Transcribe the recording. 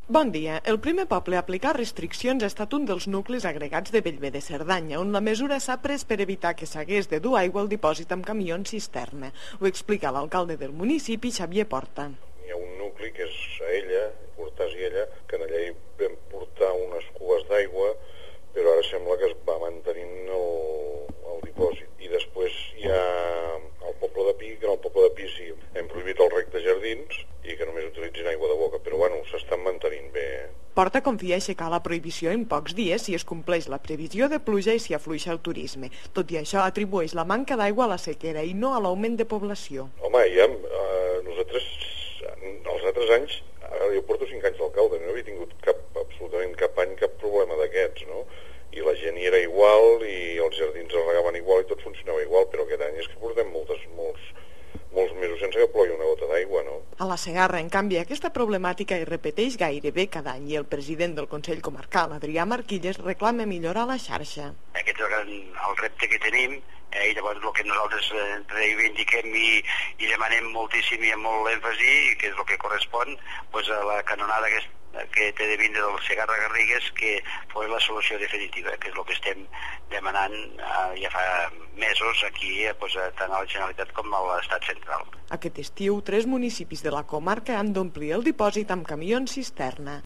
Bon dia. El primer poble a aplicar restriccions ha estat un dels nuclis agregats de Bellver de Cerdanya, on la mesura s'ha pres per evitar que s'hagués de dur aigua al dipòsit amb camions cisterna. Ho explica l'alcalde del municipi, Xavier Porta. Hi ha un nucli que és Aella, Cortàs i Ella, que allà hi vam portar unes cues d'aigua, però ara sembla que es va mantenint el dipòsit. I després hi ha el poble de Pi, que en el poble de Pi sí, hem prohibit el rec de jardins i que només utilitzin aigua de boca, però bueno, s'estan mantenint bé. Porta confia a aixecar la prohibició en pocs dies si es compleix la previsió de pluja i si afluixa el turisme. Tot i això, atribueix la manca d'aigua a la sequera i no a l'augment de població. Home, nosaltres, els altres anys, jo porto 5 anys d'alcalde, no havia tingut absolutament cap any cap problema d'aquests, no? I la gent hi era igual, i els jardins es regaven igual, i tot funcionava igual, però aquest any és que portem molts mesos sense que plogui una gota d'aigua, no? A la Segarra, en canvi, aquesta problemàtica es repeteix gairebé cada any i el president del Consell Comarcal, Adrià Marquilles, reclama millorar la xarxa. Aquest és el repte que tenim, i llavors el que nosaltres reivindiquem i demanem moltíssim i amb molt èmfasi, que és el que correspon a la canonada que té de vindre del Segarra-Garrigues, que fos la solució definitiva, que és el que estem demanant ja fa mesos aquí, tant a la Generalitat com a l'Estat central. Aquest estiu, 3 municipis de la comarca han d'omplir el dipòsit amb camions cisterna.